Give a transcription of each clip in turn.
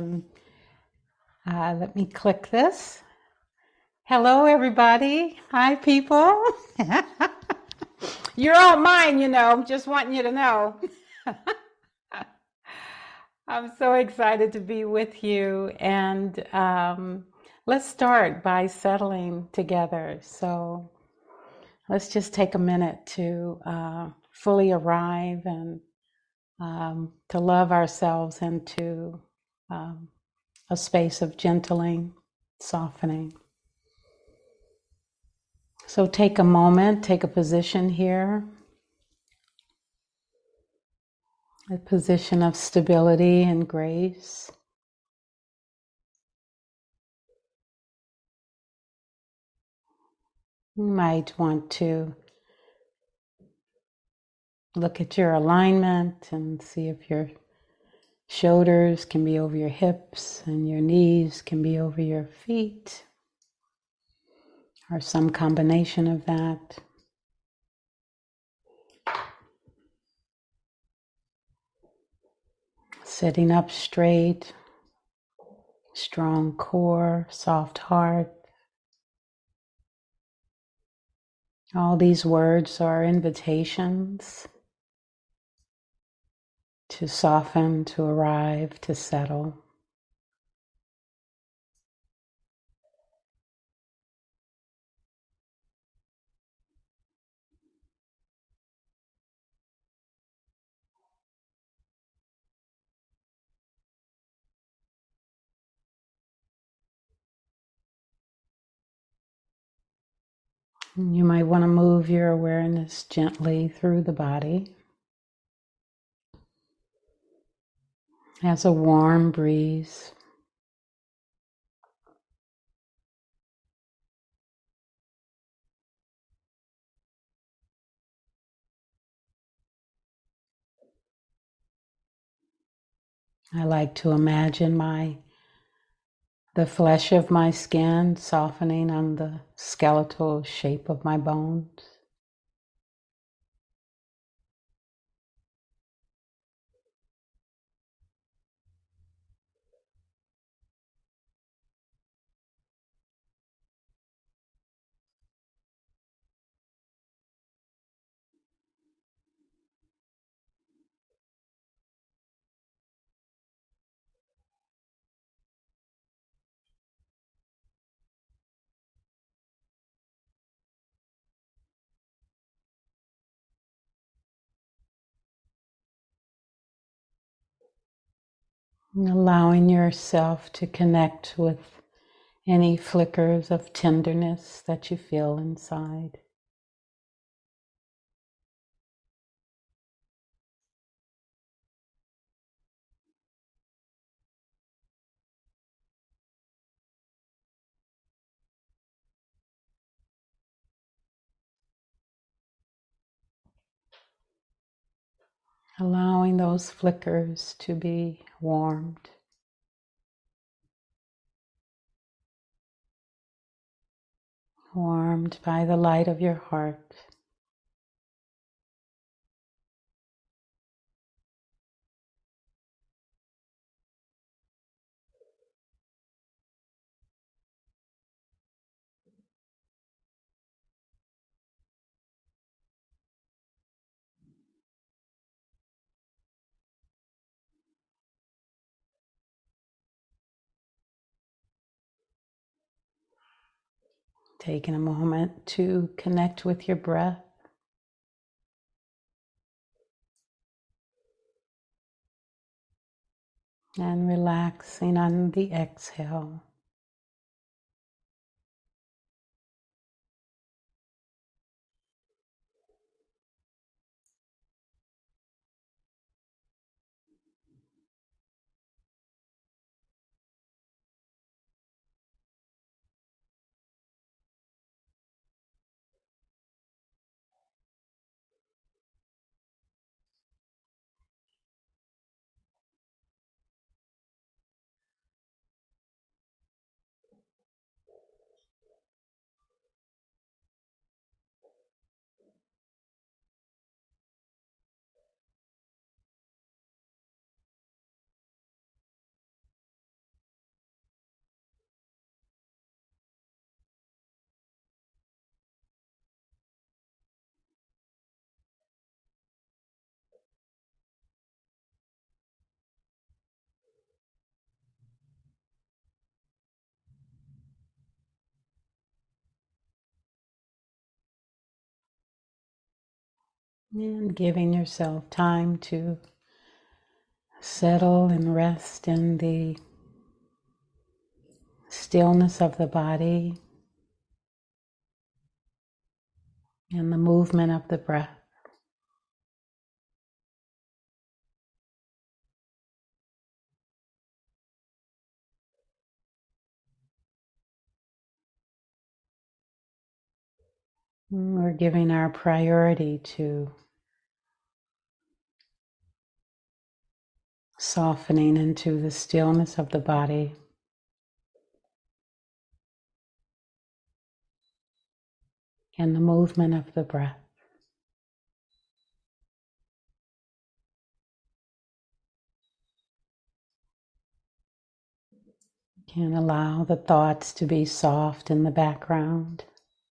Let me click this. Hello, everybody. Hi, people. You're all mine, just wanting you to know. I'm so excited to be with you. And let's start by settling together. So let's just take a minute to fully arrive and to love ourselves into um, a space of gentling, softening. So take a moment, take a position here, a position of stability and grace. You might want to look at your alignment and see if your shoulders can be over your hips and your knees can be over your feet, or some combination of that. Sitting up straight, strong core, soft heart. All these words are invitations to soften, to arrive, to settle. You might want to move your awareness gently through the body as a warm breeze. I like to imagine the flesh of my skin softening on the skeletal shape of my bones. And allowing yourself to connect with any flickers of tenderness that you feel inside. Allowing those flickers to be warmed by the light of your heart. Taking a moment to connect with your breath and relaxing on the exhale. And giving yourself time to settle and rest in the stillness of the body and the movement of the breath. We're giving our priority to softening into the stillness of the body and the movement of the breath. Can allow the thoughts to be soft in the background.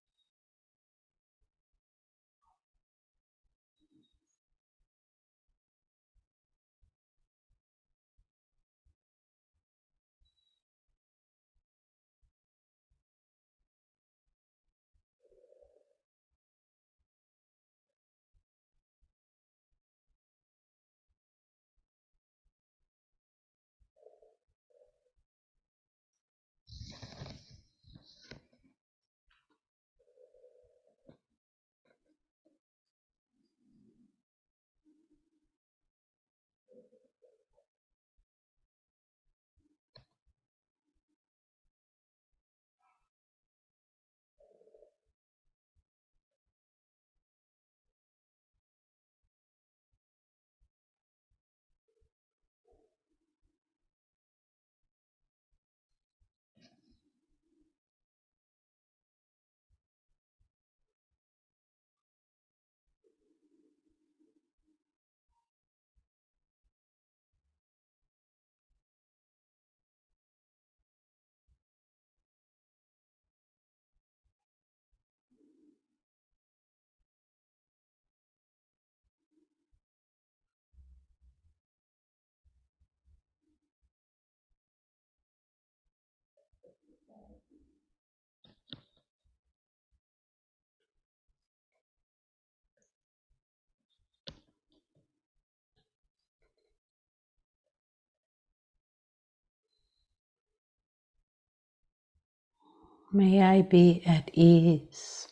May I be at ease,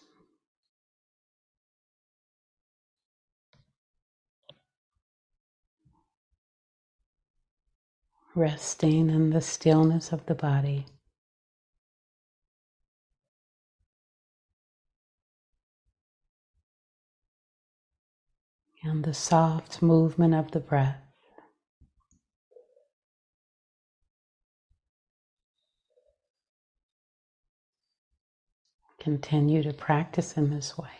resting in the stillness of the body and the soft movement of the breath. Continue to practice in this way.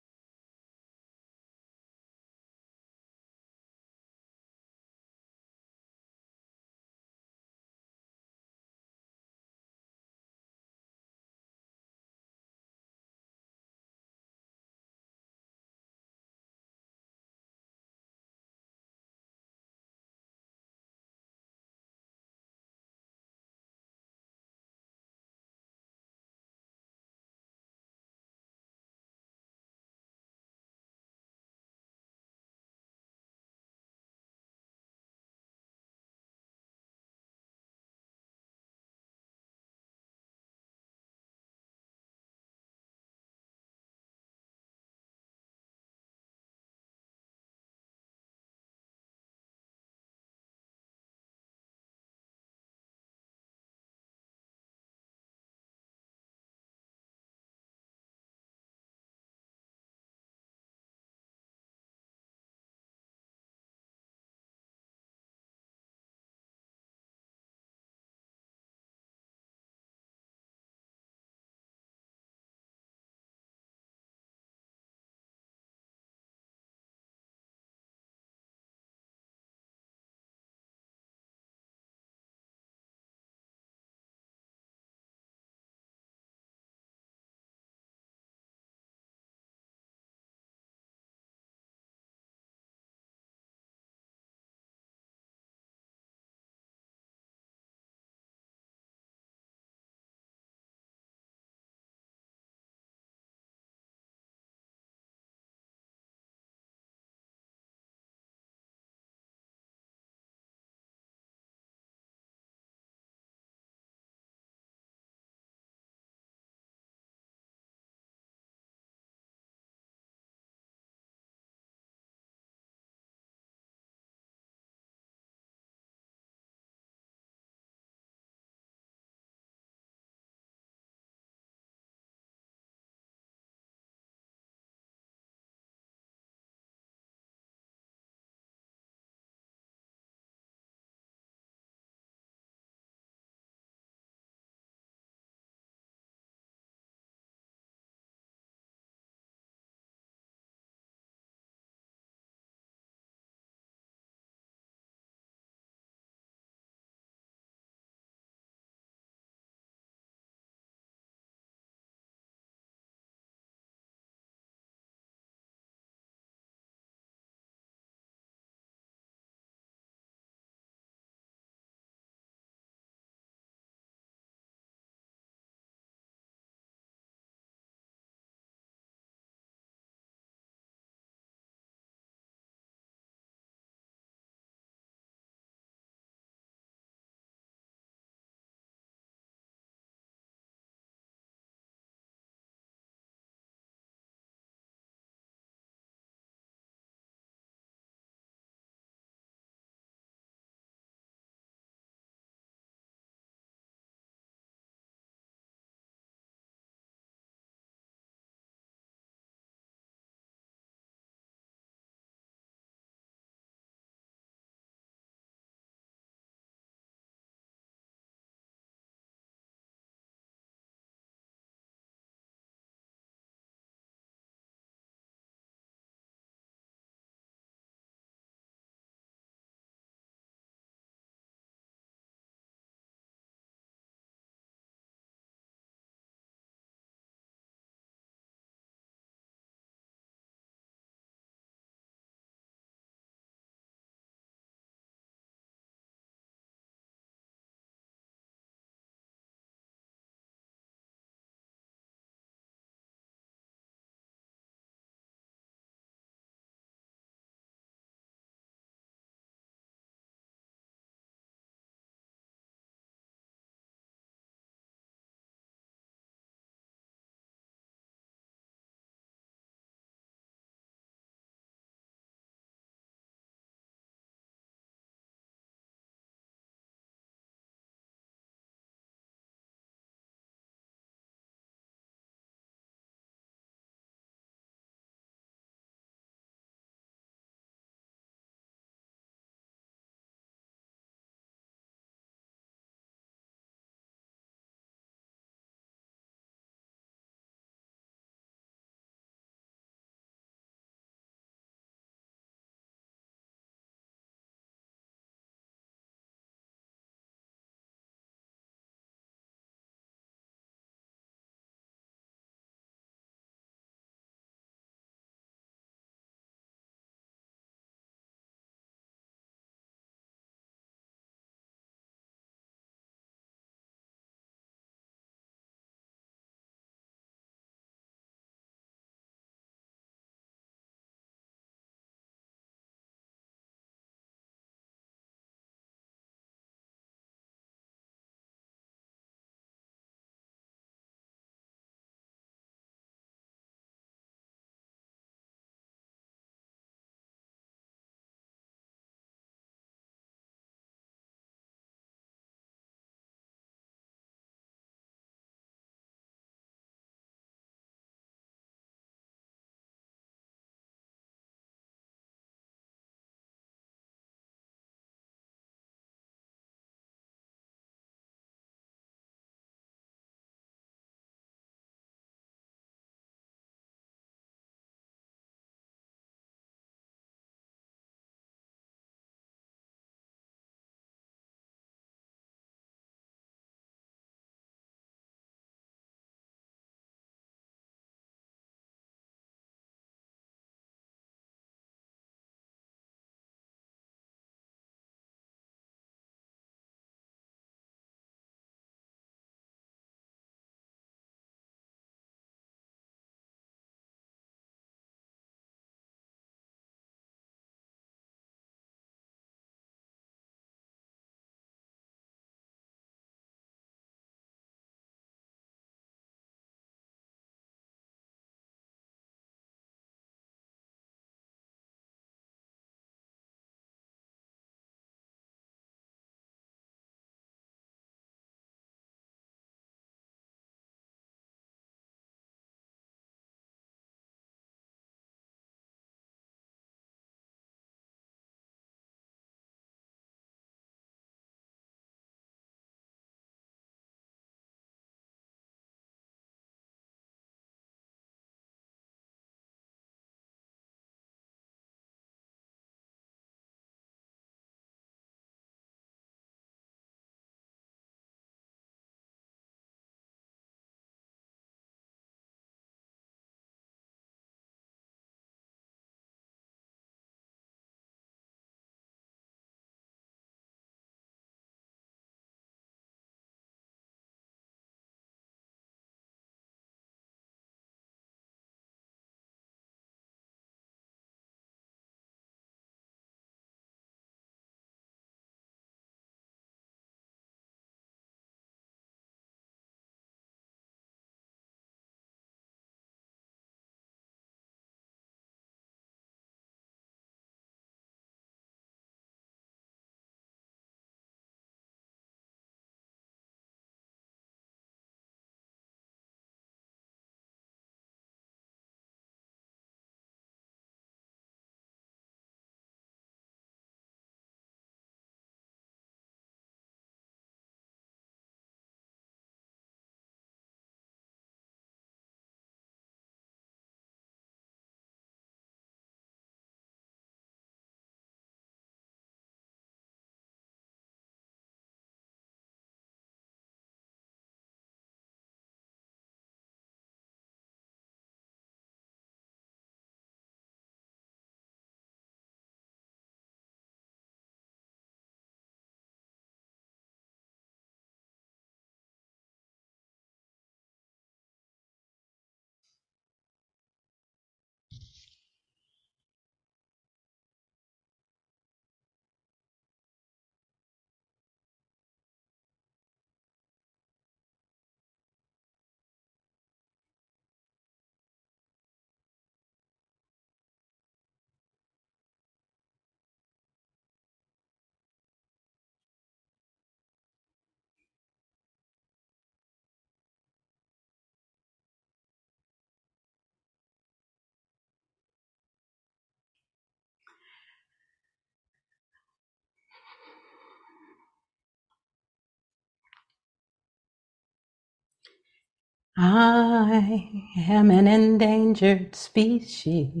I am an endangered species,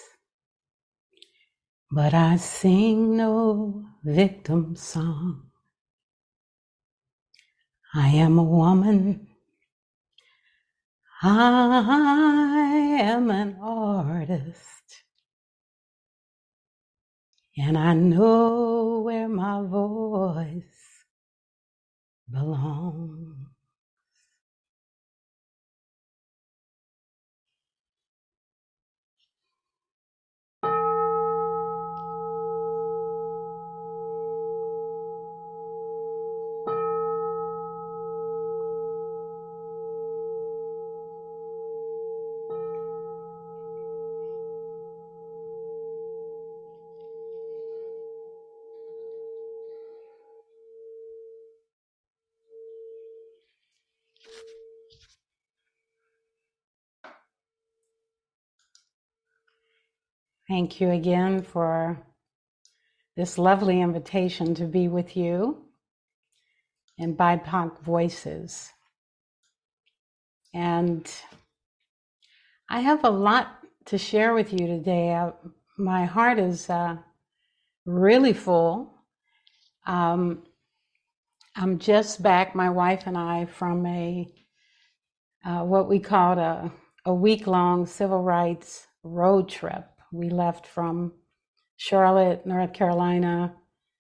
but I sing no victim song. I am a woman. I am an artist. And I know where my voice belongs. Thank you again for this lovely invitation to be with you in BIPOC Voices. And I have a lot to share with you today. My heart is really full. I'm just back, my wife and I, from what we called a week-long civil rights road trip. We left from Charlotte, North Carolina,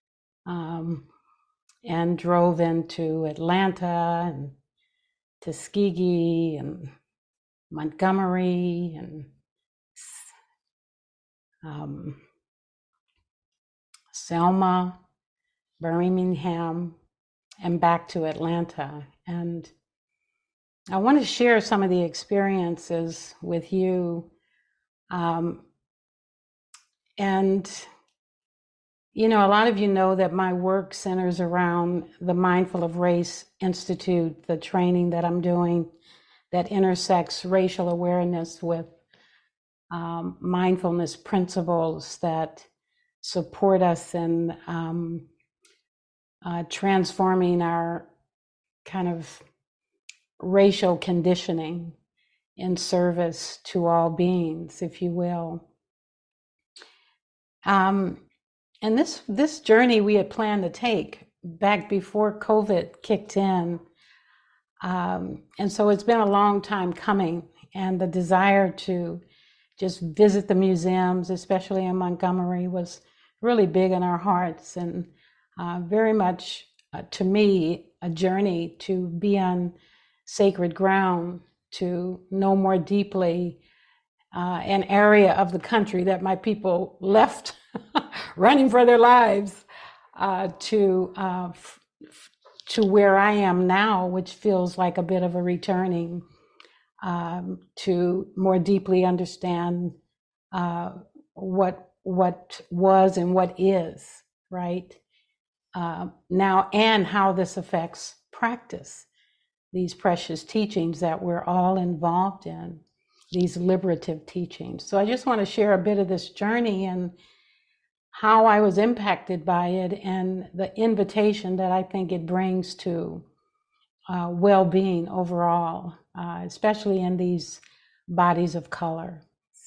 and drove into Atlanta and Tuskegee and Montgomery and Selma, Birmingham, and back to Atlanta. And I want to share some of the experiences with you. And, you know, a lot of you know that my work centers around the Mindful of Race Institute, the training that I'm doing that intersects racial awareness with mindfulness principles that support us in transforming our kind of racial conditioning in service to all beings, if you will. And this journey we had planned to take back before COVID kicked in. And so it's been a long time coming, and the desire to just visit the museums, especially in Montgomery, was really big in our hearts, and very much, to me, a journey to be on sacred ground, to know more deeply an area of the country that my people left running for their lives to where I am now, which feels like a bit of a returning to more deeply understand what was and what is, right? Now, and how this affects practice, these precious teachings that we're all involved in, these liberative teachings. So I just want to share a bit of this journey and how I was impacted by it, and the invitation that I think it brings to well-being overall, especially in these bodies of color.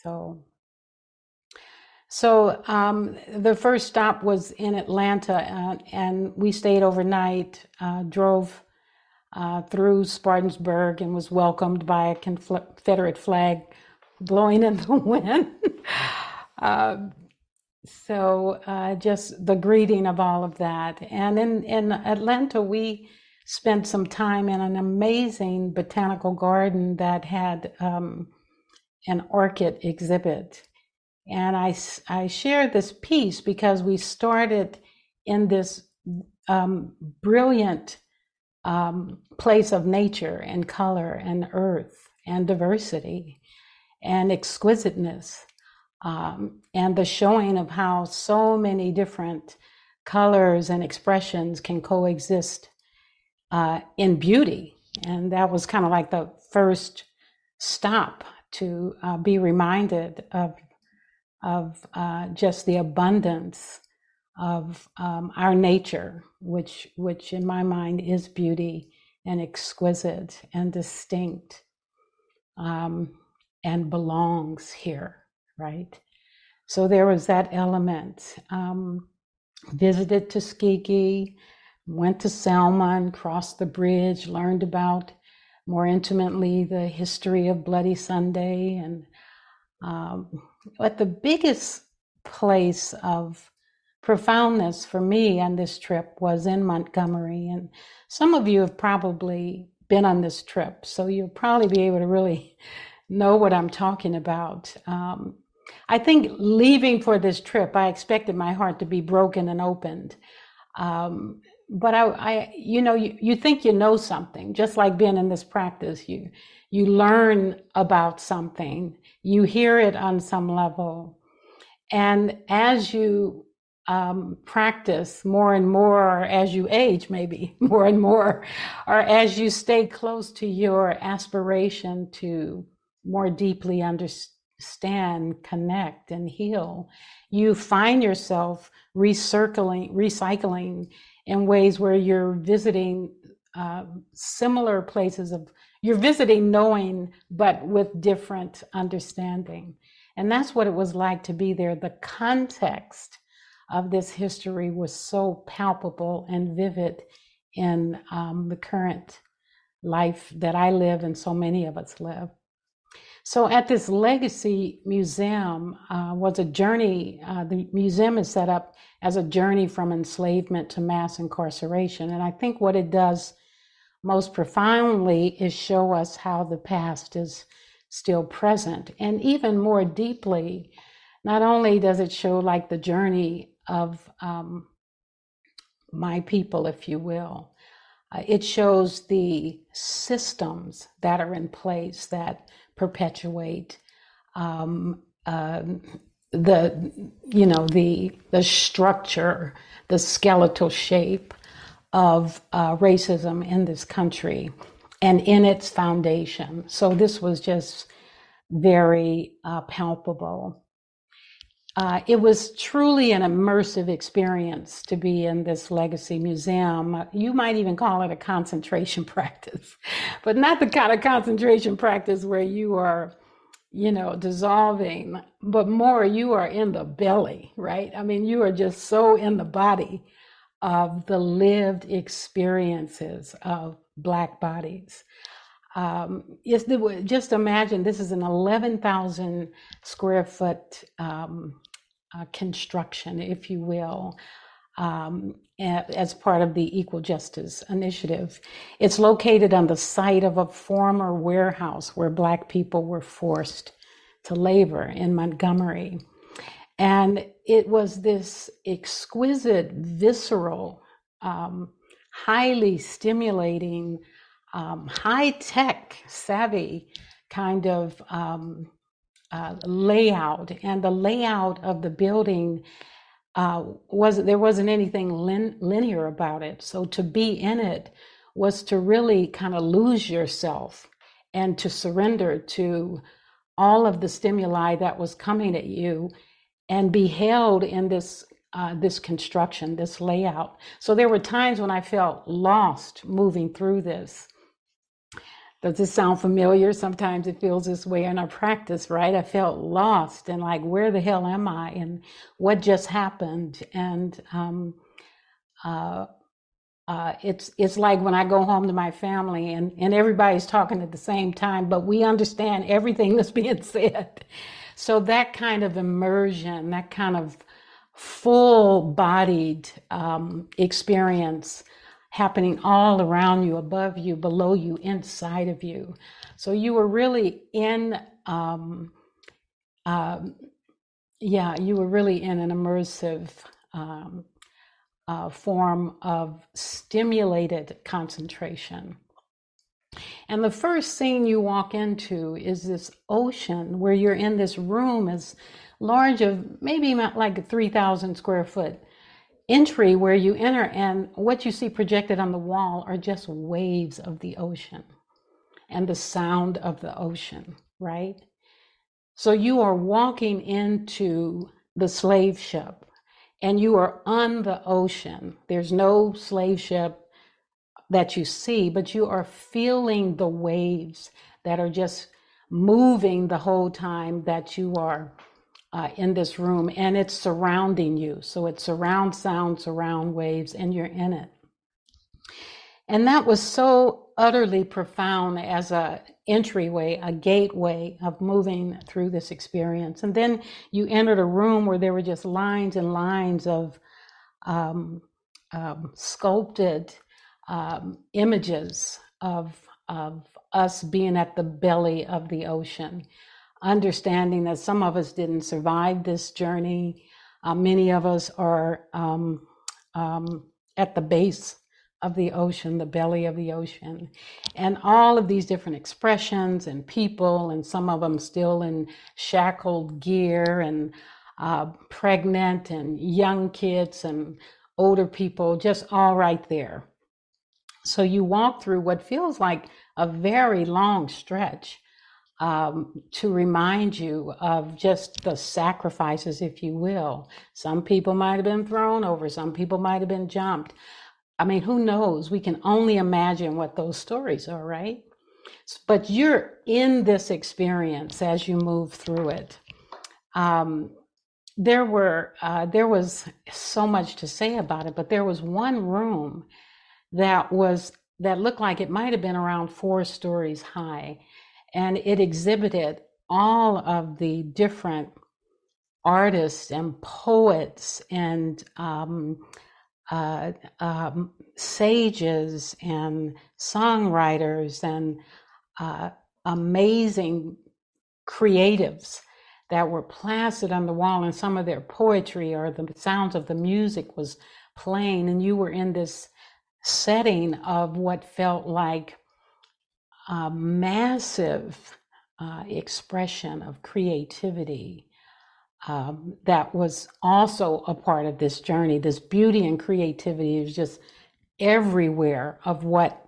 So the first stop was in Atlanta, and we stayed overnight, drove through Spartansburg, and was welcomed by a Confederate flag blowing in the wind. So just the greeting of all of that. And in Atlanta, we spent some time in an amazing botanical garden that had an orchid exhibit. And I share this piece because we started in this brilliant place of nature and color and earth and diversity and exquisiteness, and the showing of how so many different colors and expressions can coexist in beauty. And that was kind of like the first stop to be reminded of just the abundance of our nature, which in my mind is beauty and exquisite and distinct. um, and belongs here, right? So there was that element. Visited Tuskegee, went to Selma and crossed the bridge, learned about more intimately the history of Bloody Sunday. And but the biggest place of profoundness for me on this trip was in Montgomery. And some of you have probably been on this trip, so you'll probably be able to really know what I'm talking about. I think leaving for this trip, I expected my heart to be broken and opened. But you think you know something, just like being in this practice, you learn about something, you hear it on some level. And as you practice more and more, or as you age, maybe more and more, or as you stay close to your aspiration to more deeply understand, connect, and heal, you find yourself recycling in ways where you're visiting similar places you're visiting knowing, but with different understanding. And that's what it was like to be there. The context of this history was so palpable and vivid in the current life that I live and so many of us live. So at this Legacy Museum was a journey. The museum is set up as a journey from enslavement to mass incarceration. And I think what it does most profoundly is show us how the past is still present. And even more deeply, not only does it show like the journey of my people, if you will, it shows the systems that are in place that perpetuate the structure, the skeletal shape of racism in this country and in its foundation. So this was just very palpable. It was truly an immersive experience to be in this Legacy Museum. You might even call it a concentration practice, but not the kind of concentration practice where you are, dissolving, but more you are in the belly, right? I mean, you are just so in the body of the lived experiences of Black bodies. Just imagine this is an 11,000 square foot construction, if you will, as part of the Equal Justice Initiative. It's located on the site of a former warehouse where Black people were forced to labor in Montgomery. And it was this exquisite, visceral, highly stimulating, high-tech, savvy kind of layout. And the layout of the building there wasn't anything linear about it. So to be in it was to really kind of lose yourself and to surrender to all of the stimuli that was coming at you and be held in this construction, this layout. So there were times when I felt lost moving through this. Does this sound familiar? Sometimes it feels this way in our practice, right? I felt lost and like, where the hell am I? And what just happened? And it's like when I go home to my family and everybody's talking at the same time, but we understand everything that's being said. So that kind of immersion, that kind of full-bodied experience happening all around you, above you, below you, inside of you. So you were really in, you were really in an immersive form of stimulated concentration. And the first scene you walk into is this ocean where you're in this room as large of maybe like a 3,000 square foot entry where you enter, and what you see projected on the wall are just waves of the ocean and the sound of the ocean, right? So you are walking into the slave ship and you are on the ocean. There's no slave ship that you see, but you are feeling the waves that are just moving the whole time that you are in this room, and it's surrounding you. So it's surround sound, surround waves, and you're in it. And that was so utterly profound as a entryway, a gateway of moving through this experience. And then you entered a room where there were just lines and lines of sculpted images of us being at the belly of the ocean, understanding that some of us didn't survive this journey. Many of us are at the base of the ocean, the belly of the ocean, and all of these different expressions and people, and some of them still in shackled gear, and pregnant and young kids and older people, just all right there. So you walk through what feels like a very long stretch to remind you of just the sacrifices, if you will. Some people might have been thrown over, some people might have been jumped. I mean, who knows? We can only imagine what those stories are, right? But you're in this experience as you move through it. There was so much to say about it, but there was one room that looked like it might have been around 4 stories high, and it exhibited all of the different artists and poets and sages and songwriters and amazing creatives that were plastered on the wall, and some of their poetry or the sounds of the music was playing, and you were in this setting of what felt like a massive expression of creativity that was also a part of this journey. This beauty and creativity is just everywhere of what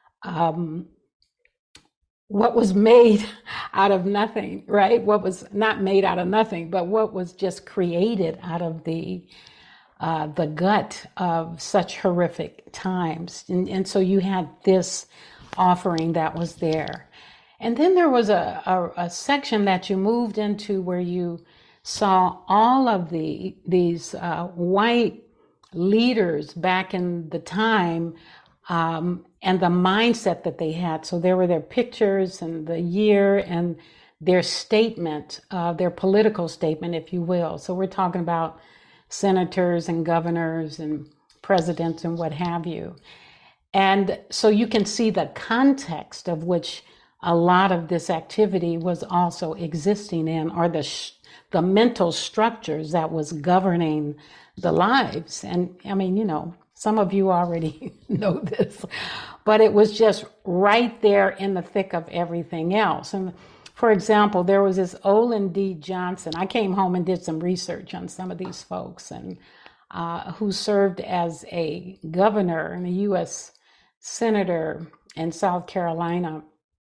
was made out of nothing, right? What was not made out of nothing, but what was just created out of the gut of such horrific times. And so you had this offering that was there. And then there was a section that you moved into where you saw all of these white leaders back in the time, and the mindset that they had. So there were their pictures and the year and their statement, their political statement, if you will. So we're talking about senators and governors and presidents and what have you. And so you can see the context of which a lot of this activity was also existing in, or the mental structures that was governing the lives. And I mean, you know, some of you already know this, but it was just right there in the thick of everything else. And for example, there was this Olin D. Johnson. I came home and did some research on some of these folks, and who served as a governor and a U.S. senator in South Carolina,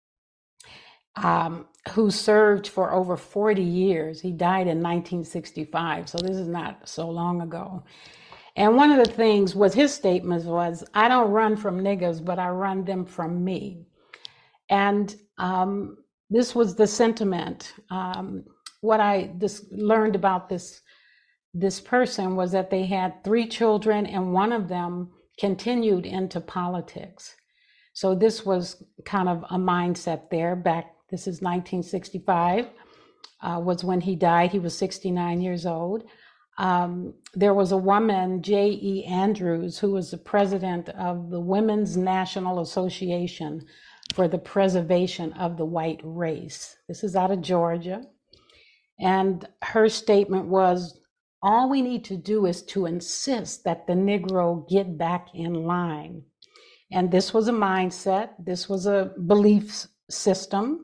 who served for over 40 years. He died in 1965, so this is not so long ago. And one of the things was his statement was, I don't run from niggas, but I run them from me. And this was the sentiment. What I learned about this person was that they had 3 children, and one of them continued into politics. So this was kind of a mindset there back. This is 1965, was when he died. He was 69 years old. There was a woman, J.E. Andrews, who was the president of the Women's National Association for the Preservation of the White Race. This is out of Georgia. And her statement was, all we need to do is to insist that the Negro get back in line. And this was a mindset. This was a belief system.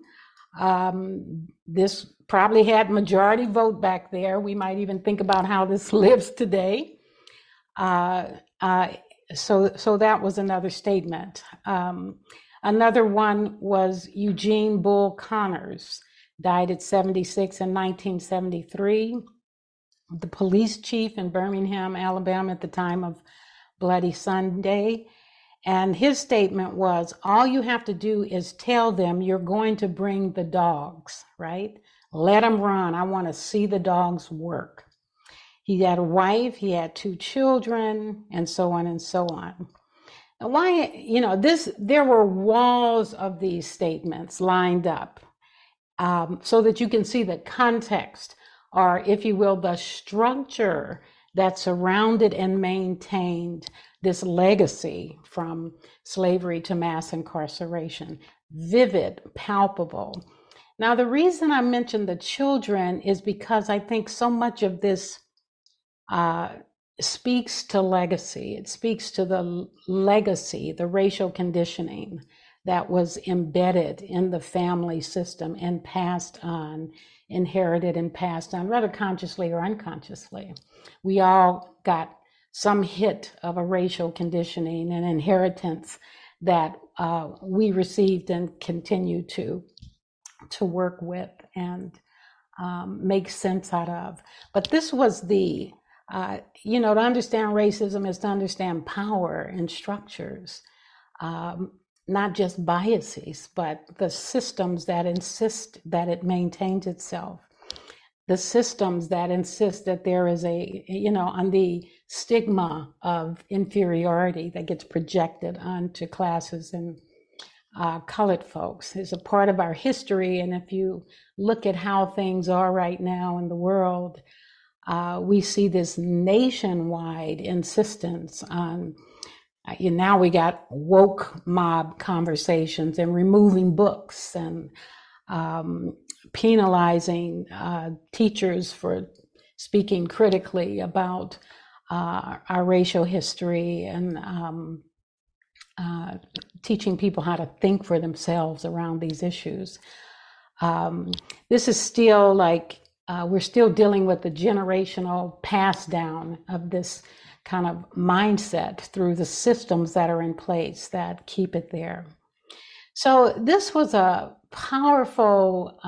This probably had majority vote back there. We might even think about how this lives today. So that was another statement. Another one was Eugene Bull Connors, died at 76 in 1973. The police chief in Birmingham, Alabama at the time of Bloody Sunday. And his statement was, all you have to do is tell them you're going to bring the dogs, right? Let them run. I want to see the dogs work. He had a wife, he had 2 children, and so on and so on. And why, there were walls of these statements lined up, so that you can see the context, or if you will, the structure that surrounded and maintained this legacy from slavery to mass incarceration. Vivid, palpable. Now, the reason I mentioned the children is because I think so much of this speaks to legacy. It speaks to the legacy, the racial conditioning that was embedded in the family system and passed on, inherited and passed on, whether consciously or unconsciously. We all got some hit of a racial conditioning and inheritance that we received and continue to work with and make sense out of. But this was to understand racism is to understand power and structures, not just biases, but the systems that insist that it maintains itself. The systems that insist that there is on the stigma of inferiority that gets projected onto classes and colored folks is a part of our history. And if you look at how things are right now in the world, we see this nationwide insistence on, now we got woke mob conversations and removing books and penalizing teachers for speaking critically about our racial history and teaching people how to think for themselves around these issues. This is still we're still dealing with the generational pass down of this kind of mindset through the systems that are in place that keep it there. So this was a powerful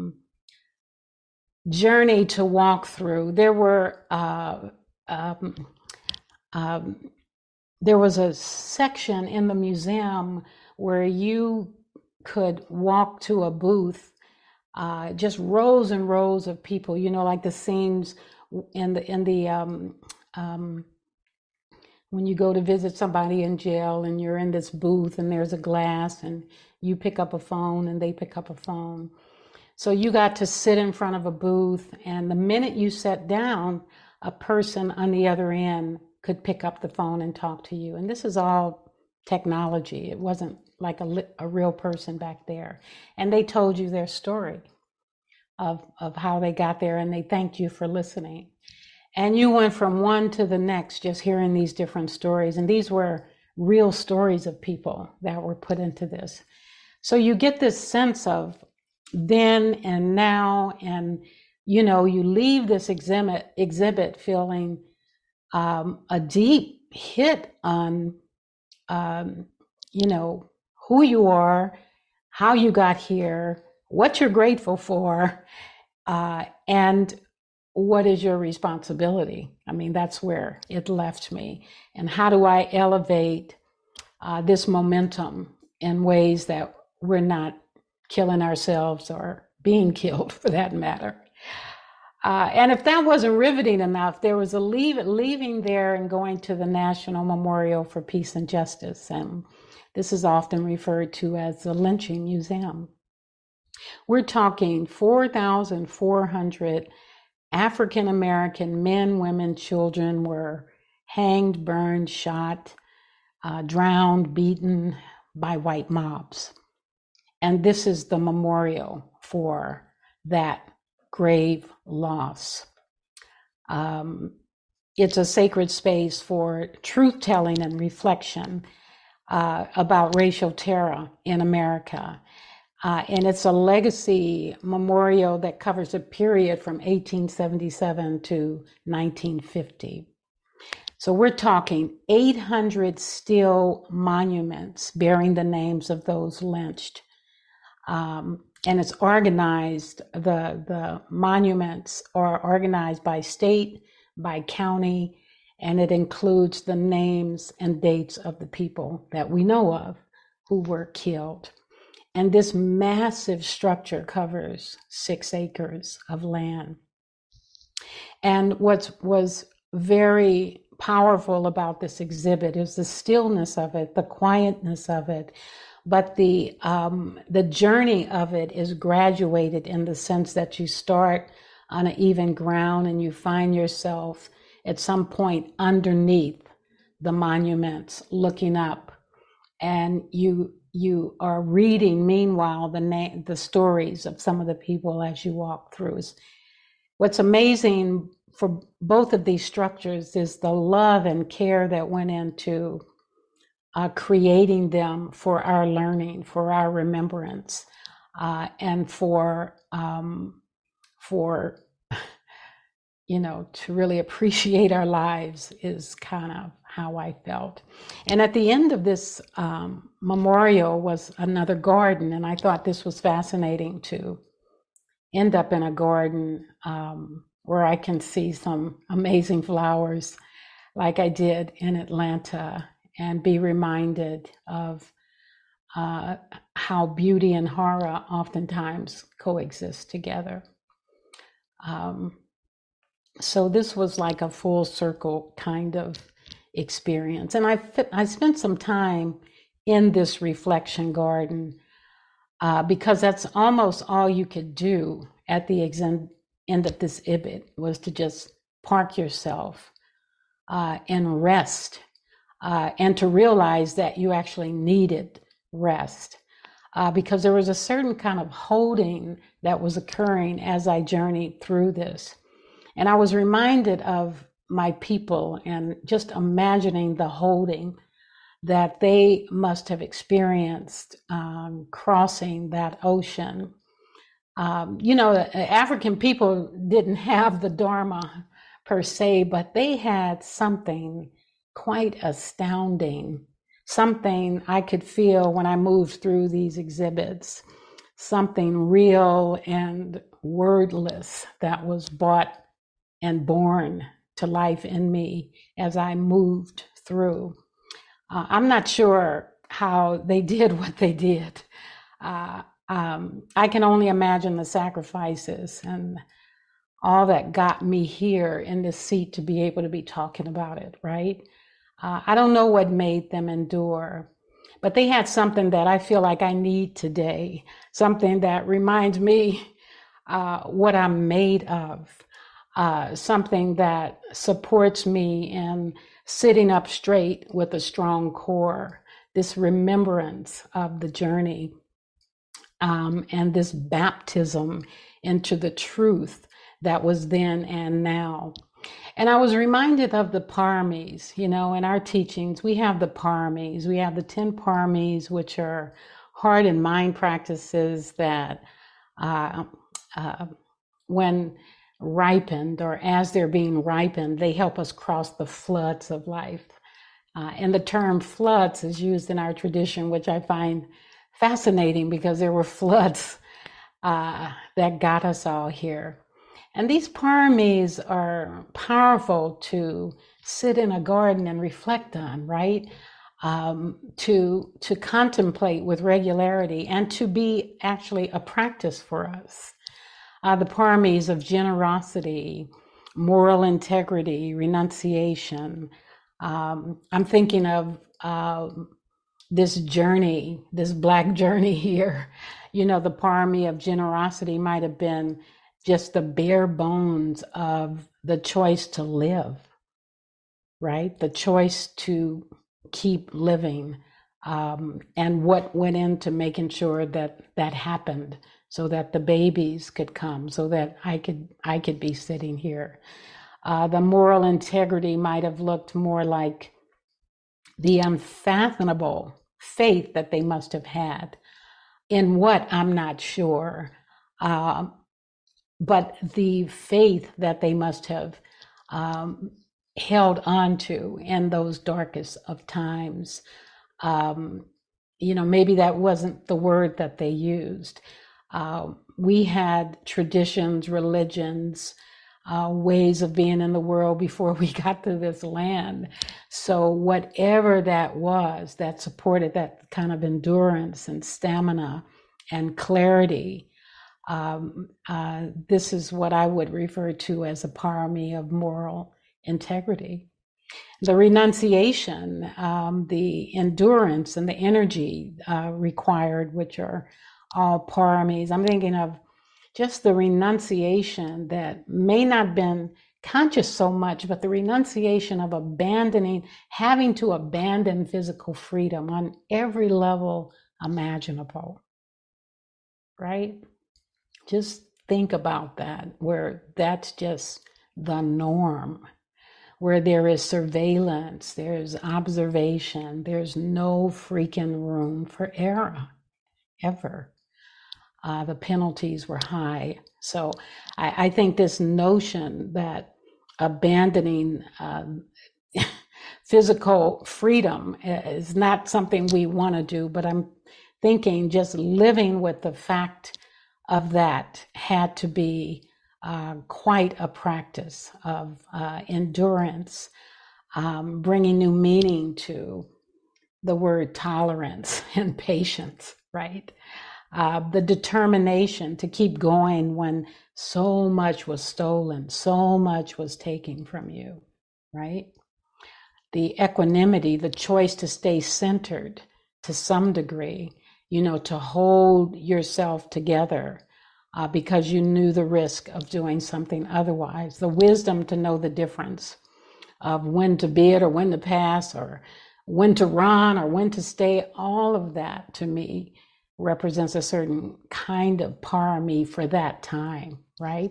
journey to walk through. There was a section in the museum where you could walk to a booth, just rows and rows of people, like the scenes in the when you go to visit somebody in jail and you're in this booth and there's a glass and you pick up a phone and they pick up a phone. So you got to sit in front of a booth, and the minute you sat down, a person on the other end could pick up the phone and talk to you. And this is all technology. It wasn't like a real person back there. And they told you their story of how they got there, and they thanked you for listening. And you went from one to the next, just hearing these different stories. And these were real stories of people that were put into this. So you get this sense of then and now, and, you leave this exhibit feeling a deep hit on, who you are, how you got here, what you're grateful for, and what is your responsibility? I mean, that's where it left me. And how do I elevate this momentum in ways that we're not killing ourselves or being killed, for that matter? And if that wasn't riveting enough, there was a leaving there and going to the National Memorial for Peace and Justice. And this is often referred to as the Lynching Museum. We're talking 4,400 African American men, women, children were hanged, burned, shot, drowned, beaten by white mobs. And this is the memorial for that grave loss. It's a sacred space for truth-telling and reflection about racial terror in America. And it's a legacy memorial that covers a period from 1877 to 1950. So we're talking 800 steel monuments bearing the names of those lynched. And it's organized, the monuments are organized by state, by county, and it includes the names and dates of the people that we know of who were killed. And this massive structure covers 6 acres of land. And what was very powerful about this exhibit is the stillness of it, the quietness of it, but the journey of it is graduated in the sense that you start on an even ground and you find yourself at some point underneath the monuments, looking up, and you are reading meanwhile the stories of some of the people as you walk through. What's amazing for both of these structures is the love and care that went into creating them for our learning, for our remembrance, and for to really appreciate our lives is kind of how I felt. And at the end of this memorial was another garden, and I thought this was fascinating to end up in a garden where I can see some amazing flowers like I did in Atlanta, and be reminded of how beauty and horror oftentimes coexist together. So this was like a full circle kind of experience. And I spent some time in this reflection garden because that's almost all you could do at the end of this ibit, was to just park yourself and rest, and to realize that you actually needed rest, because there was a certain kind of holding that was occurring as I journeyed through this. And I was reminded of my people and just imagining the holding that they must have experienced crossing that ocean. African people didn't have the Dharma per se, but they had something quite astounding, something I could feel when I moved through these exhibits, something real and wordless that was brought and born to life in me as I moved through. I'm not sure how they did what they did. I can only imagine the sacrifices and all that got me here in this seat to be able to be talking about it, right? I don't know what made them endure, but they had something that I feel like I need today, something that reminds me what I'm made of, something that supports me in sitting up straight with a strong core, this remembrance of the journey, and this baptism into the truth that was then and now. And I was reminded of the paramis. In our teachings, we have the paramis. We have the 10 paramis, which are heart and mind practices that when ripened, or as they're being ripened, they help us cross the floods of life. And the term floods is used in our tradition, which I find fascinating because there were floods that got us all here. And these paramis are powerful to sit in a garden and reflect on, right? To contemplate with regularity, and to be actually a practice for us. The paramis of generosity, moral integrity, renunciation. I'm thinking of this journey, this Black journey here. The parami of generosity might have been just the bare bones of the choice to live, right? The choice to keep living, and what went into making sure that that happened, so that the babies could come, so that I could be sitting here. The moral integrity might have looked more like the unfathomable faith that they must have had in what, I'm not sure, but the faith that they must have held on to in those darkest of times. Maybe that wasn't the word that they used. We had traditions, religions, ways of being in the world before we got to this land. So whatever that was that supported that kind of endurance and stamina and clarity, this is what I would refer to as a parami of moral integrity. The renunciation, the endurance and the energy required, which are all paramis. I'm thinking of just the renunciation that may not have been conscious so much, but the renunciation of abandoning, having to abandon physical freedom on every level imaginable, right? Just think about that, where that's just the norm, where there is surveillance, there's observation, there's no freaking room for error, ever. The penalties were high. So I think this notion that abandoning physical freedom is not something we want to do, but I'm thinking just living with the fact of that had to be quite a practice of endurance, bringing new meaning to the word tolerance and patience, right? The determination to keep going when so much was stolen, so much was taken from you, right? The equanimity, the choice to stay centered to some degree, to hold yourself together because you knew the risk of doing something otherwise. The wisdom to know the difference of when to bid or when to pass or when to run or when to stay. All of that to me represents a certain kind of parami for that time, right?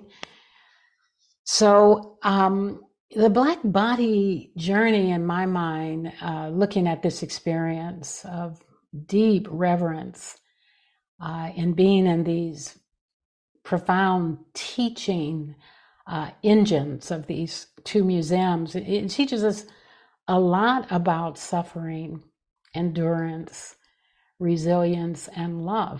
So the Black Body journey, in my mind, looking at this experience of deep reverence and being in these profound teaching engines of these two museums, it teaches us a lot about suffering, endurance, resilience, and love.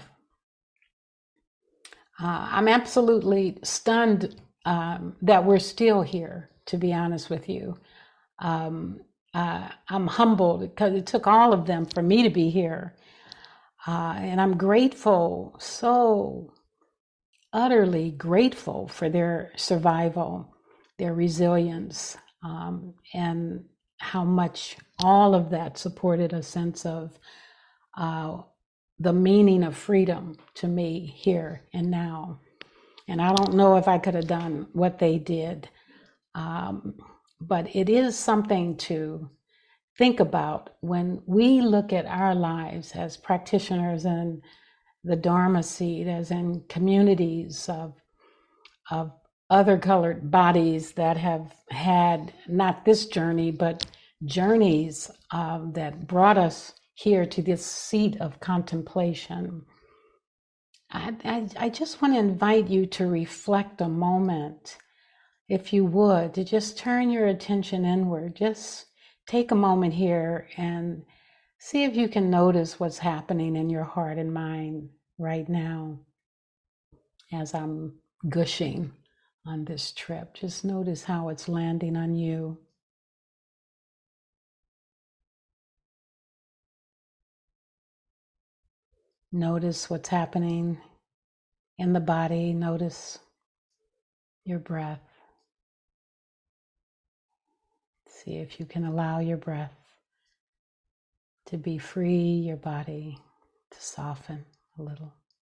I'm absolutely stunned that we're still here, to be honest with you. I'm humbled because it took all of them for me to be here. And I'm grateful, so utterly grateful for their survival, their resilience, and how much all of that supported a sense of the meaning of freedom to me here and now. And I don't know if I could have done what they did, but it is something to think about when we look at our lives as practitioners in the Dharma seed, as in communities of other colored bodies that have had not this journey, but journeys that brought us here to this seat of contemplation. I just want to invite you to reflect a moment, if you would, to just turn your attention inward. Just take a moment here and see if you can notice what's happening in your heart and mind right now as I'm gushing on this trip. Just notice how it's landing on you. Notice what's happening in the body. Notice your breath. See if you can allow your breath to be free, your body to soften a little.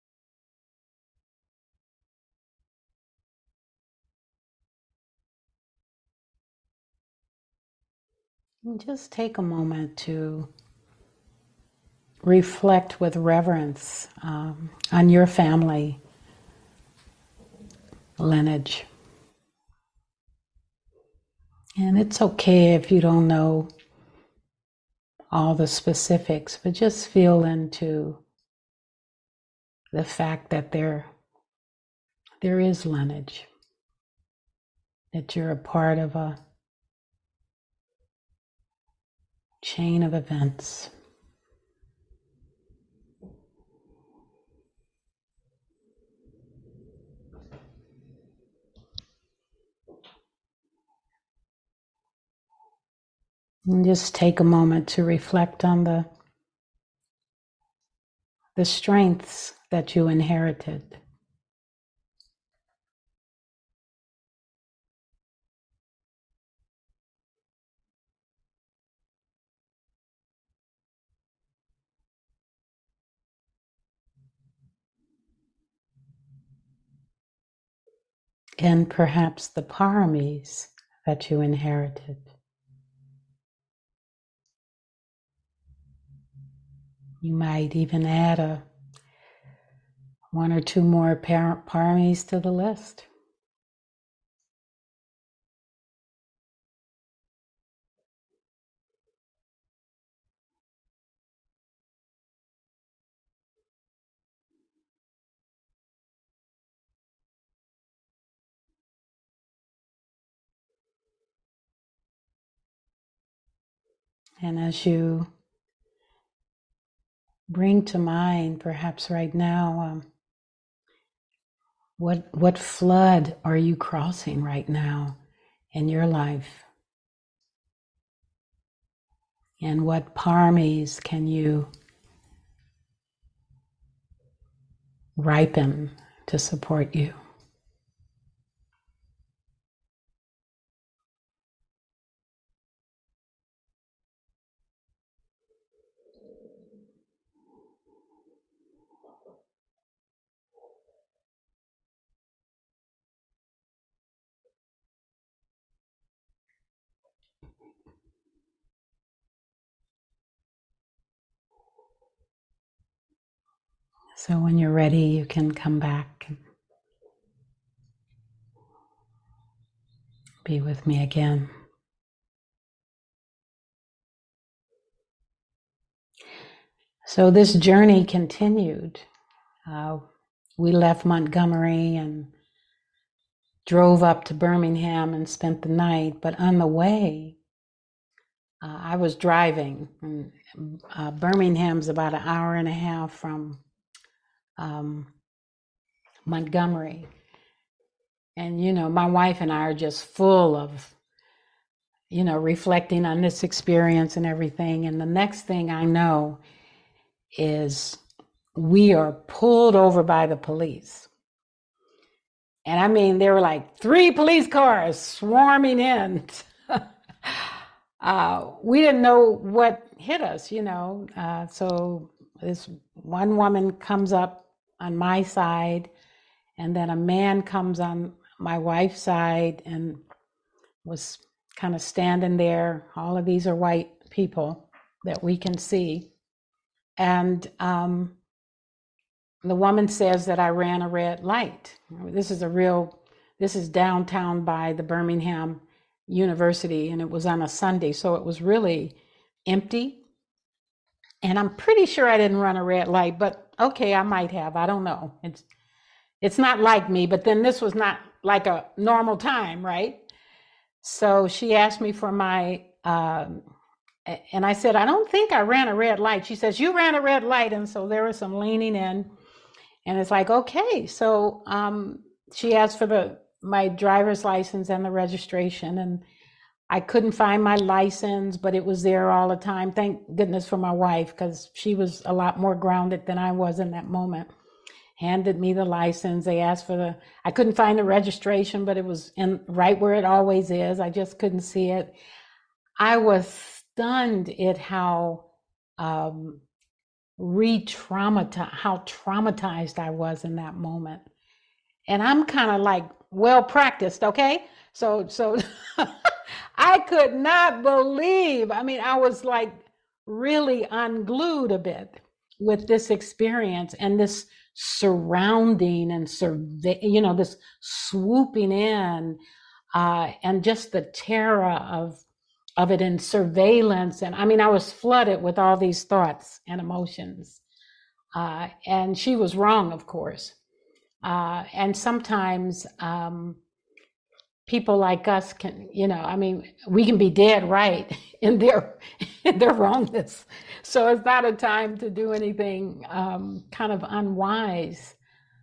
And just take a moment to reflect with reverence on your family lineage. And it's okay if you don't know all the specifics, but just feel into the fact that there is lineage, that you're a part of a chain of events. And just take a moment to reflect on the strengths that you inherited. And perhaps the paramis that you inherited. You might even add one or two more paramis to the list. And as you bring to mind, perhaps right now, what flood are you crossing right now in your life? And what paramis can you ripen to support you? So when you're ready, you can come back and be with me again. So this journey continued. We left Montgomery and drove up to Birmingham and spent the night. But on the way, I was driving. And, Birmingham's about an hour and a half from Montgomery. And, my wife and I are just full of, reflecting on this experience and everything. And the next thing I know is we are pulled over by the police. And I mean, there were like 3 police cars swarming in. We didn't know what hit us, so this one woman comes up on my side, and then a man comes on my wife's side and was kind of standing there. All of these are white people that we can see. And the woman says that I ran a red light. This is downtown by the Birmingham University, and it was on a Sunday, so it was really empty. And I'm pretty sure I didn't run a red light, but okay, I might have. I don't know. It's not like me, but then this was not like a normal time, right? So she asked me for my, and I said, I don't think I ran a red light. She says, you ran a red light. And so there was some leaning in. And it's like, okay. So she asked for my driver's license and the registration. And I couldn't find my license, but it was there all the time. Thank goodness for my wife, because she was a lot more grounded than I was in that moment. Handed me the license. They asked for I couldn't find the registration, but it was in right where it always is. I just couldn't see it. I was stunned at how traumatized I was in that moment. And I'm kind of like well practiced, okay? So I could not believe. I mean, I was like really unglued a bit with this experience and this surrounding and this swooping in, and just the terror of it and surveillance. And I mean, I was flooded with all these thoughts and emotions. And she was wrong, of course. And sometimes people like us can, I mean, we can be dead right in their wrongness. So it's not a time to do anything kind of unwise.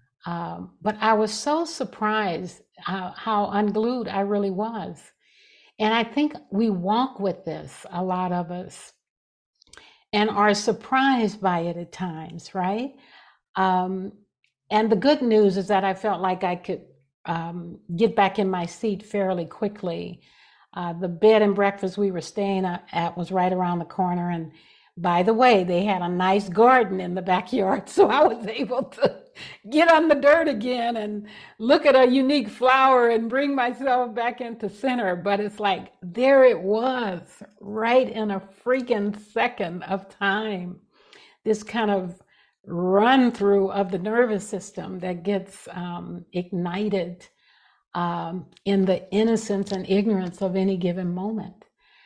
But I was so surprised how unglued I really was. And I think we walk with this, a lot of us, and are surprised by it at times, right? Um, and the good news is that I felt like I could get back in my seat fairly quickly. The bed and breakfast we were staying at was right around the corner. And by the way, they had a nice garden in the backyard. So I was able to get on the dirt again and look at a unique flower and bring myself back into center. But it's like, there it was, right in a freaking second of time. This kind of run through of the nervous system that gets ignited in the innocence and ignorance of any given moment.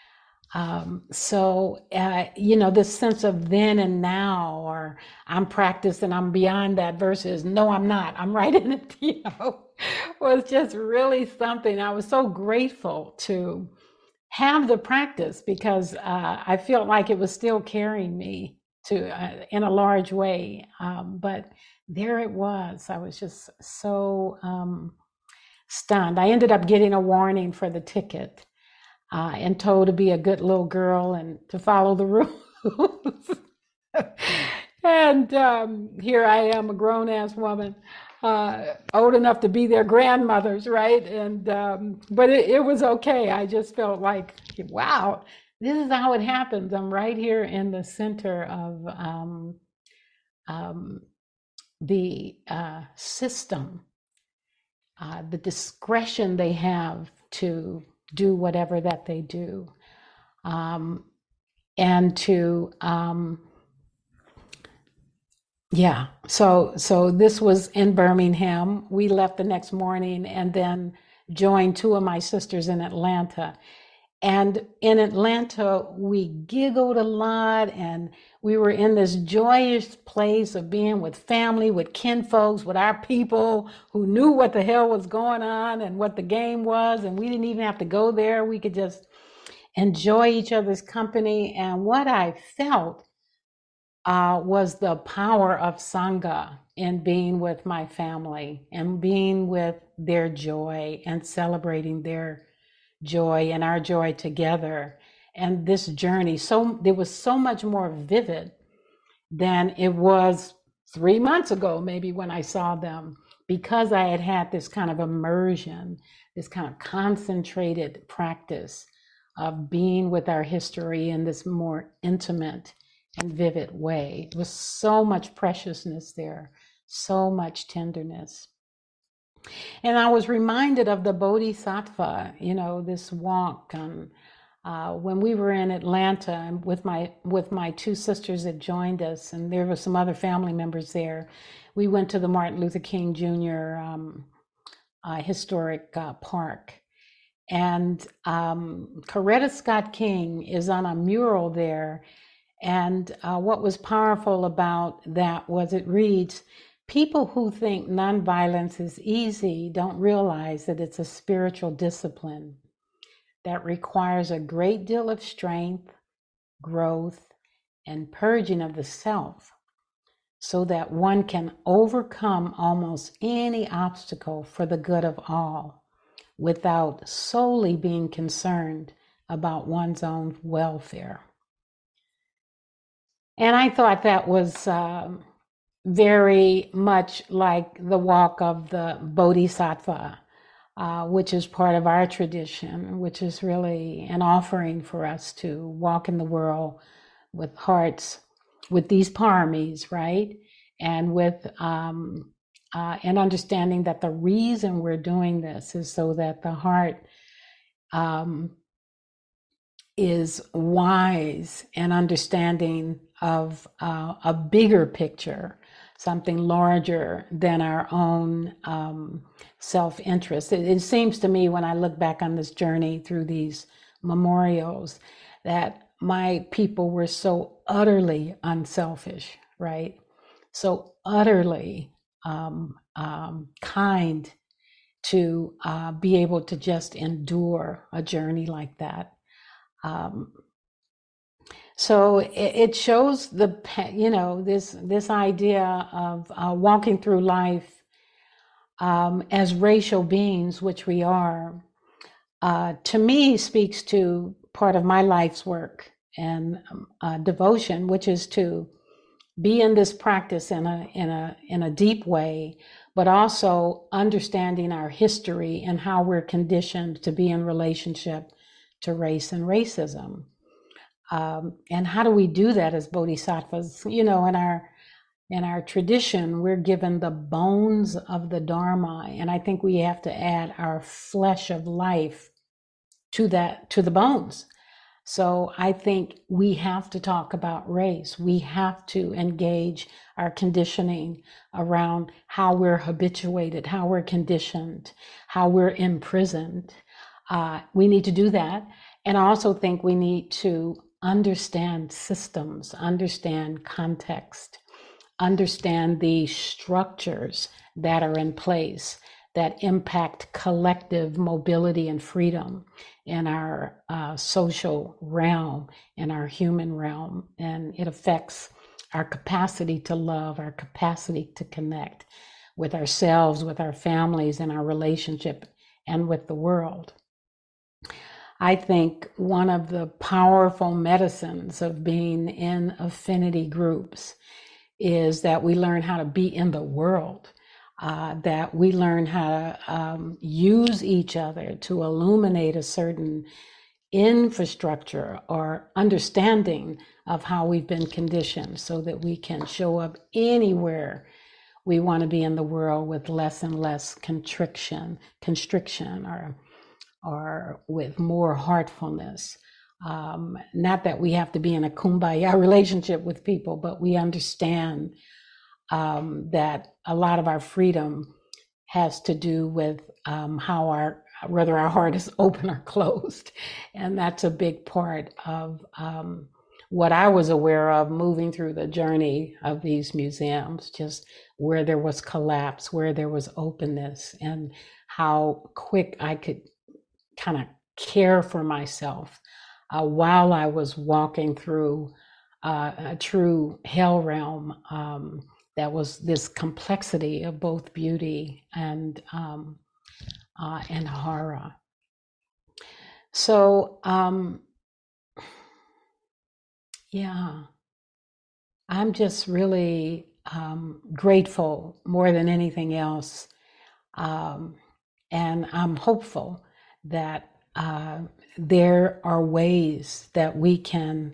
This sense of then and now, or I'm practiced and I'm beyond that versus no, I'm not, I'm right in it, was just really something. I was so grateful to have the practice because I felt like it was still carrying me to in a large way. But there it was. I was just so stunned. I ended up getting a warning for the ticket and told to be a good little girl and to follow the rules. And here I am, a grown ass woman, old enough to be their grandmothers, right? And but it was okay. I just felt like, wow, this is how it happens. I'm right here in the center of the system, the discretion they have to do whatever that they do, and to yeah. So this was in Birmingham. We left the next morning and then joined two of my sisters in Atlanta. And in Atlanta, we giggled a lot and we were in this joyous place of being with family, with kinfolks, with our people who knew what the hell was going on and what the game was. And we didn't even have to go there. We could just enjoy each other's company. And what I felt was the power of Sangha in being with my family and being with their joy and celebrating their joy and our joy together. And this journey, so it was so much more vivid than it was 3 months ago, maybe when I saw them, because I had had this kind of immersion, this kind of concentrated practice of being with our history in this more intimate and vivid way. There was so much preciousness there, so much tenderness. And I was reminded of the Bodhisattva, this walk. When we were in Atlanta and with my two sisters that joined us, and there were some other family members there, we went to the Martin Luther King Jr. Historic park. And Coretta Scott King is on a mural there. And what was powerful about that was it reads, "People who think nonviolence is easy don't realize that it's a spiritual discipline that requires a great deal of strength, growth, and purging of the self so that one can overcome almost any obstacle for the good of all without solely being concerned about one's own welfare." And I thought that was very much like the walk of the Bodhisattva, which is part of our tradition, which is really an offering for us to walk in the world with hearts, with these paramis, right? And with an understanding that the reason we're doing this is so that the heart is wise and understanding of a bigger picture, something larger than our own self-interest. It seems to me when I look back on this journey through these memorials that my people were so utterly unselfish, right? So utterly kind to be able to just endure a journey like that. So it shows this idea of walking through life as racial beings, which we are, to me speaks to part of my life's work and devotion, which is to be in this practice in a deep way, but also understanding our history and how we're conditioned to be in relationship to race and racism. And how do we do that as bodhisattvas? You know, in our tradition, we're given the bones of the Dharma, and I think we have to add our flesh of life to that, to the bones. So I think we have to talk about race. We have to engage our conditioning around how we're habituated, how we're conditioned, how we're imprisoned. We need to do that. And I also think we need to understand systems, understand context, understand the structures that are in place that impact collective mobility and freedom in our social realm, in our human realm. And it affects our capacity to love, our capacity to connect with ourselves, with our families, and our relationship, and with the world. I think one of the powerful medicines of being in affinity groups is that we learn how to be in the world, that we learn how to use each other to illuminate a certain infrastructure or understanding of how we've been conditioned so that we can show up anywhere we want to be in the world with less and less constriction, or with more heartfulness. Not that we have to be in a kumbaya relationship with people, but we understand that a lot of our freedom has to do with whether our heart is open or closed. And that's a big part of what I was aware of moving through the journey of these museums, just where there was collapse, where there was openness, and how quick I could kind of care for myself while I was walking through a true hell realm that was this complexity of both beauty and horror. So yeah, I'm just really grateful more than anything else, and I'm hopeful that there are ways that we can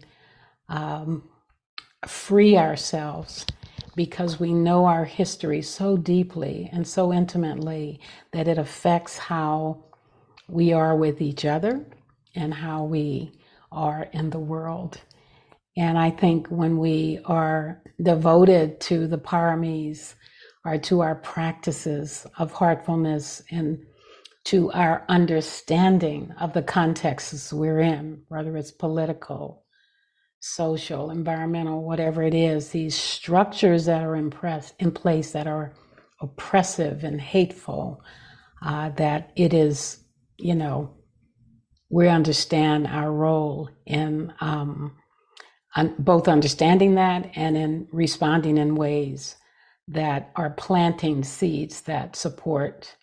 free ourselves, because we know our history so deeply and so intimately that it affects how we are with each other and how we are in the world. And I think when we are devoted to the paramis, or to our practices of heartfulness, and to our understanding of the contexts we're in, whether it's political, social, environmental, whatever it is, these structures that are in place that are oppressive and hateful, that it is, you know, we understand our role in both understanding that and in responding in ways that are planting seeds that support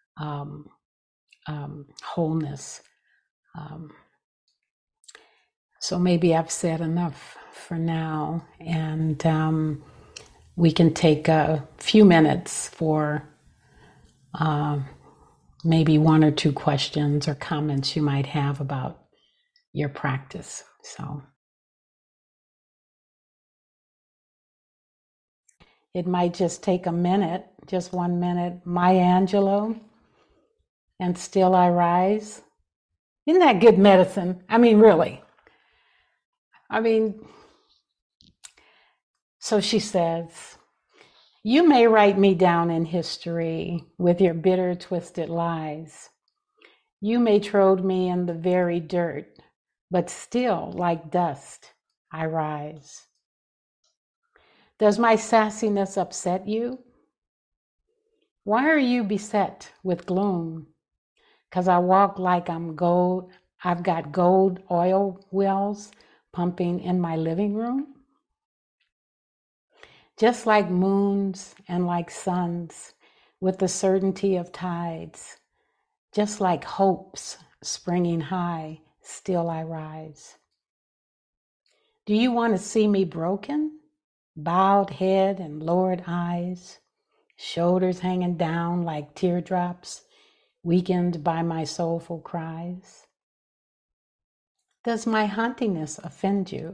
wholeness. So maybe I've said enough for now, and we can take a few minutes for maybe one or two questions or comments you might have about your practice. So it might just take a minute, just 1 minute. Maya Angelou, and Still I Rise. Isn't that good medicine? I mean, really. So she says, "You may write me down in history with your bitter, twisted lies. You may trode me in the very dirt, but still, like dust, I rise. Does my sassiness upset you? Why are you beset with gloom? 'Cause I walk like I'm gold. I've got gold oil wells pumping in my living room. Just like moons and like suns, with the certainty of tides. Just like hopes springing high, still I rise. Do you want to see me broken? Bowed head and lowered eyes, shoulders hanging down like teardrops, weakened by my soulful cries? Does my hauntiness offend you?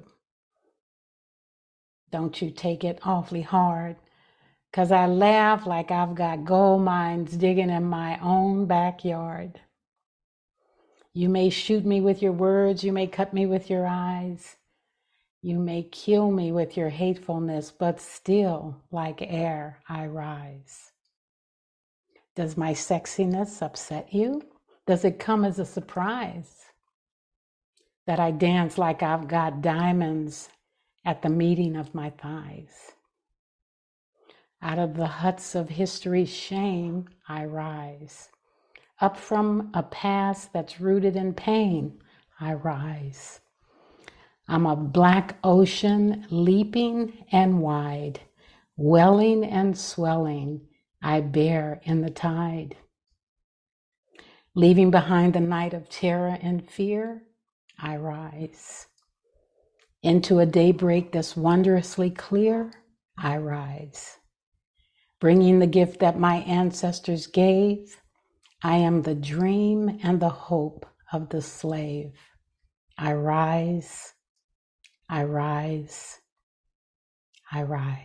Don't you take it awfully hard, 'cause I laugh like I've got gold mines digging in my own backyard. You may shoot me with your words, you may cut me with your eyes, you may kill me with your hatefulness, but still, like air, I rise. Does my sexiness upset you? Does it come as a surprise that I dance like I've got diamonds at the meeting of my thighs? Out of the huts of history's shame, I rise. Up from a past that's rooted in pain, I rise. I'm a black ocean leaping and wide, welling and swelling, I bear in the tide. Leaving behind the night of terror and fear, I rise. Into a daybreak that's wondrously clear, I rise. Bringing the gift that my ancestors gave, I am the dream and the hope of the slave. I rise, I rise, I rise.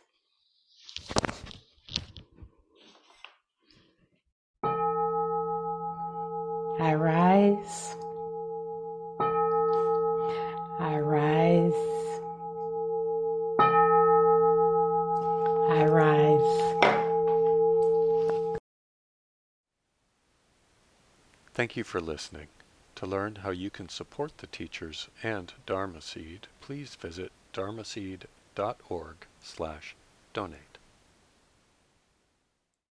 I rise, I rise, I rise. Thank you for listening. To learn how you can support the teachers and Dharma Seed, please visit dharmaseed.org/donate.